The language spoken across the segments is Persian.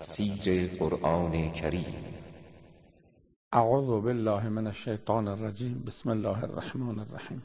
تفسیر قرآن کریم. اعوذ بالله من الشیطان الرجیم. بسم الله الرحمن الرحیم.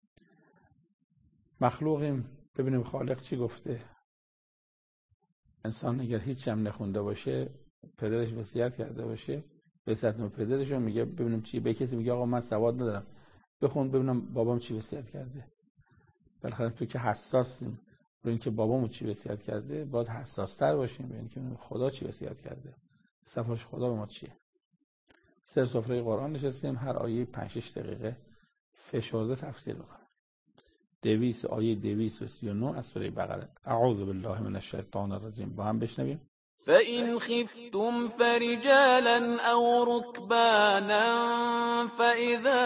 مخلوقیم، ببینیم خالق چی گفته. انسان اگر هیچ هم نخونده باشه، پدرش وصیت کرده باشه، وصیت نامه پدرش رو میگه ببینیم چی. به کسی میگه آقا من سواد ندارم، بخون ببینم بابام چی وصیت کرده. بالاخره تو که حساسیم رو اینکه بابامون چی وصیت کرده، باید حساس‌تر باشیم به اینکه خدا چی وصیت کرده، صفاش خدا به ما چیه. سر سفره قرآن نشستیم، هر آیه 5-6 دقیقه فشرده تفسیر میکنم. 200 آیه 239 از سوره بقره. اعوذ بالله من الشیطان الرجیم. با هم بشنویم. فإن خفتم فرجالا أو ركبانا فإذا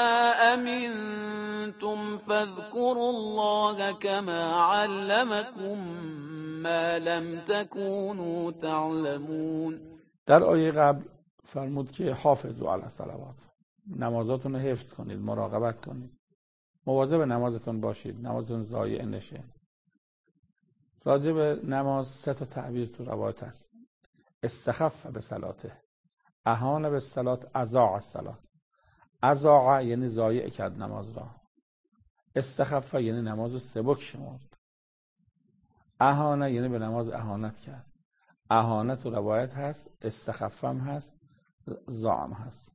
أمنتم فاذكروا الله كما علمكم ما لم تكونوا تعلمون. در آیه قبل فرمود که حافظوا علی الصلوات، نمازاتون رو حفظ کنید، مراقبت کنید، مواظب نمازتون باشید، نمازتون ضایع نشه. راجع به نماز 3 تا تعبیر تو روایت هست. استخف به صلاته، اهان به صلات، اضاع الصلات. اضاع یعنی ضایع کرد نماز را، استخف یعنی نماز رو سبک شمرد، اهان یعنی به نماز اهانت کرد. اهانت تو روایت هست، استخفم هست، ضاعم هست.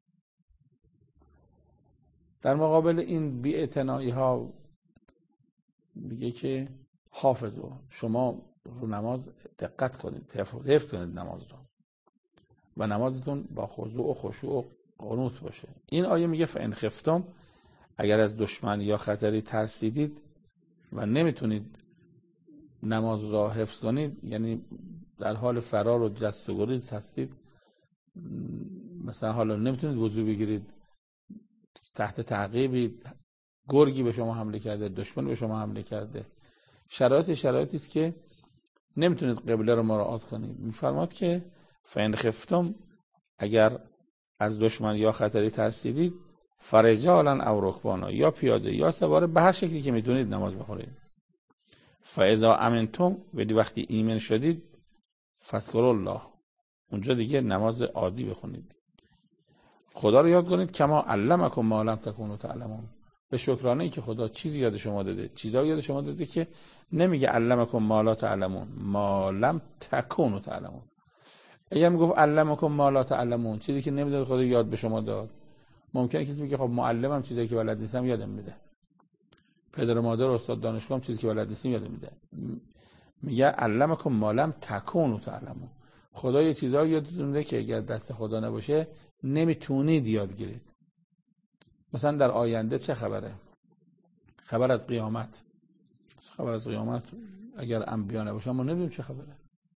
در مقابل این بی‌اعتنایی ها میگه که حافظو، شما رو نماز دقت کنید، حفظ کنید نماز رو و نمازتون با خضوع و خشوع و قنوت باشه. این آیه میگه فإن خفتم، اگر از دشمن یا خطری ترسیدید و نمیتونید نماز را حفظ کنید، یعنی در حال فرار و جست و گریز هستید، مثلا حالا نمیتونید وضو بگیرید، تحت تعقیبید، گرگی به شما حمله کرده، دشمن به شما حمله کرده، شرایطی است که نمیتونید قبله رو مراعات کنید. میفرماد که فإن خفتم، اگر از دشمن یا خطری ترسیدید، فرجالا او رکبانا، یا پیاده یا سواره، به هر شکلی که میتونید نماز بخونید. فاذا امنتم، وقتی ایمن شدید، فاذکروا الله، اونجا دیگه نماز عادی بخونید، خدا رو یاد کنید. کما علمکم ما لم تکونوا تعلمون، به شکرانه ای که خدا چیزی یاد شما داده، چیزایی یاد شما داده که نمیگه علمکم ما لا تعلمون، ما لم تکونوا تعلمون. اگه میگفت علمکم ما لا تعلمون، چیزی که نمیداد خدا یاد به شما داد، ممکنه کسی بگه خب معلمم چیزی که بلد نیستم یادم میده، پدر و مادر و استاد دانشگاه هم چیزی که بلد نیستم یادم میده. میگه علمکم ما لم تکونوا تعلمون، خدا یه چیزایی یادتون میده که اگر دست خدا نباشه نمیتونید یاد گیرید. مثلا در آینده چه خبره؟ خبر از قیامت. خبر از قیامت اگر انبیا نباشن ما نمیدونیم چه خبره.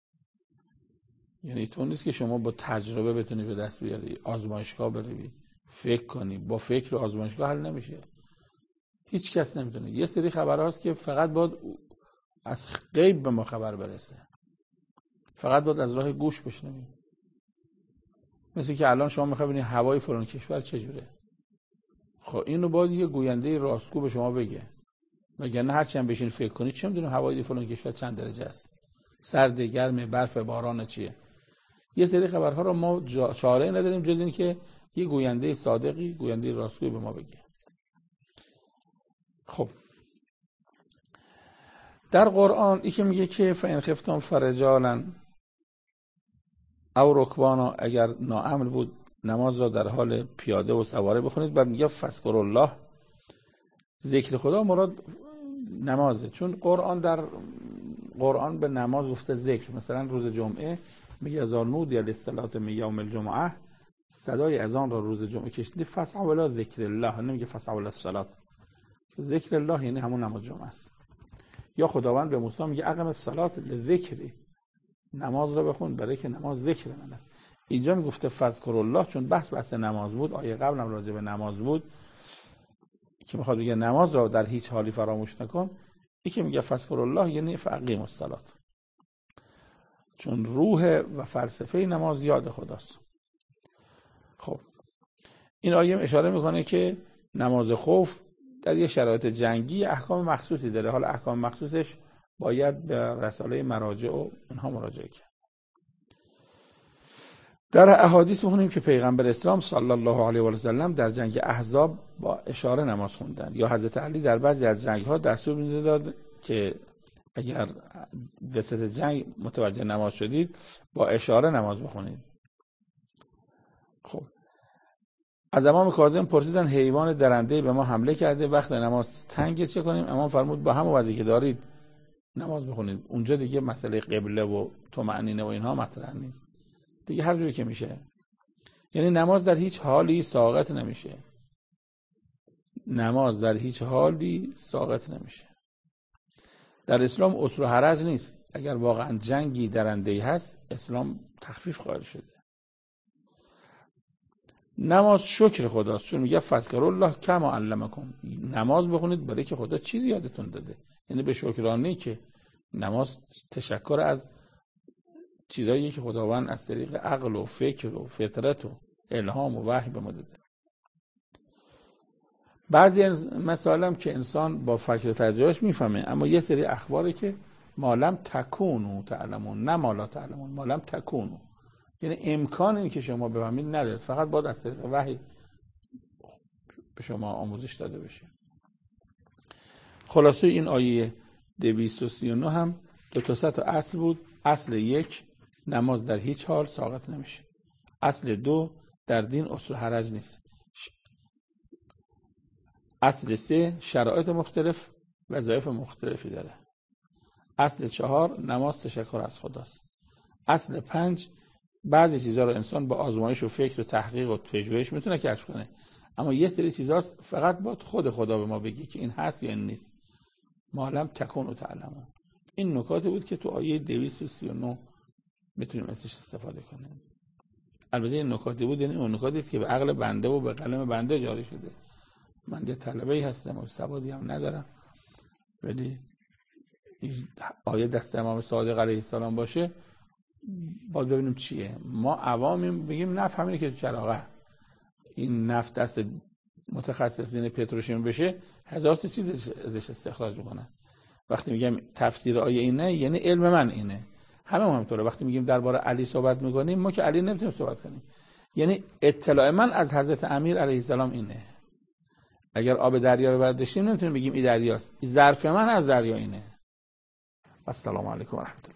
یعنی تو نیست که شما با تجربه بتونی به دست بیاری، آزمایشگاه بروی، فکر کنی. با فکر و آزمایشگاه حل نمیشه. هیچ کس نمیتونه. یه سری خبرهاست که فقط باید از غیب به ما خبر برسه، فقط باید از راه گوش بشنویم. مثل که الان شما میخواید ببینید هوای فلان کشور چجوره، خب اینو باید یه گوینده راستگو به شما بگه، وگرنه هر چی هم بشین فکر کنید چه میدونم هوای فلان کشور چند درجه است، سرد، گرم، برف، باران چیه. یه سری خبرها رو ما چاره‌ای نداریم جز این که یه گوینده صادقی، گوینده راستگویی به ما بگه. خب در قرآن این که میگه که فإن خفتم فرجالا او رکبانا، اگر ناامن بود نماز را در حال پیاده و سواره بخونید. بعد میگه فاذکروا الله، ذکر خدا مراد نمازه، چون در قرآن به نماز گفته ذکر. مثلا روز جمعه میگه اذا نودی للصلاة من یوم الجمعه، صدای اذان را روز جمعه کشیدی، فاسعوا الی ذکر الله، نمیگه فاسعوا الی الصلاة. ذکر الله یعنی همون نماز جمعه است. یا خداوند به موسی میگه اقم الصلاة لذکری، نماز را بخون برای که نماز ذکر من است. اینجا میگفته فاذکروا الله چون بحث نماز بود. آیه قبل هم راجع به نماز بود که میخواد بگه نماز را در هیچ حالی فراموش نکن. این که میگه فاذکروا الله یعنی فاقیموا الصلاة، چون روح و فلسفه نماز یاد خداست. خب این آیه اشاره میکنه که نماز خوف در یه شرایط جنگی احکام مخصوصی داره. حالا احکام مخصوصش باید به رساله مراجع و اونها مراجعه کرد. در احادیث می‌خونیم که پیغمبر اسلام صلی الله علیه و آله و سلم در جنگ احزاب با اشاره نماز خوندن، یا حضرت علی در بعضی از جنگ‌ها دستور می‌داد که اگر وسط جنگ متوجه نماز شدید با اشاره نماز بخونید. خب از امام کاظم پرسیدن حیوان درنده‌ای به ما حمله کرده، وقت نماز تنگ چه کنیم؟ امام فرمود با همون وضعی که دارید نماز بخونید. اونجا دیگه مسئله قبله و طمأنینه و اینها مطرح نیست دیگه، هر جوری که میشه. یعنی نماز در هیچ حالی ساقط نمیشه، نماز در هیچ حالی ساقط نمیشه. در اسلام اسر و حرج نیست. اگر واقعا جنگی درنده‌ای هست اسلام تخفیف قائل شده. نماز شکر خداست، چون میگه فذکروا الله کما علمکم. نماز بخونید برای که خدا چیزی یادتون داده، یعنی به شکرانه‌ای که نماز تشکر از چیزایی که خداوند از طریق عقل و فکر و فطرت و الهام و وحی به ما داده. بعضی مسائل که انسان با فکر و تجربهش میفهمه، اما یه سری اخباره که ما لم تکونوا تعلمون، نه ما لا تعلمون، ما لم تکونوا، یعنی امکان این که شما بفهمید نداره، فقط باید از طریق وحی به شما آموزش داده بشه. خلاصه این آیه 239 هم 2 تا اصل بود. اصل 1 نماز در هیچ حال ساقط نمیشه. اصل 2 در دین اسر و حرج نیست. اصل 3 شرایط مختلف وظایف مختلفی داره. اصل 4 نماز تشکر از خداست. اصل 5 بعضی چیزا رو انسان با آزمایش و فکر و تحقیق و پژوهش میتونه کشف کنه، اما یه سری چیزا فقط باید خود خدا به ما بگه که این هست یا این نیست. ما لم تکونوا تعلمون. این نکاتی بود که تو آیه 239 میتونیم ازش استفاده کنیم. البته این نکاتی بود، یعنی اون نکاتی است که به عقل بنده و به قلم بنده جاری شده. من یه طلبه‌ای هستم و سوادی هم ندارم، ولی آیه دست امام صادق علیه السلام باشه باید ببینیم چیه. ما عوامیم بگیم نفهمیم که چراغه این نفت دست متخصصین پتروشیمی بشه، هزار تا چیز ازش استخراج میکنن. وقتی میگم تفسیر آیه اینه یعنی علم من اینه، همه همینطوره. وقتی میگیم درباره علی صحبت میکنیم ما که علی نمیتونیم صحبت کنیم، یعنی اطلاع من از حضرت امیر علیه السلام اینه. اگر آب دریا رو برداشتیم نمیتونیم بگیم این دریاست، این ظرف من از دریا اینه. السلام علیکم و رحمت الله.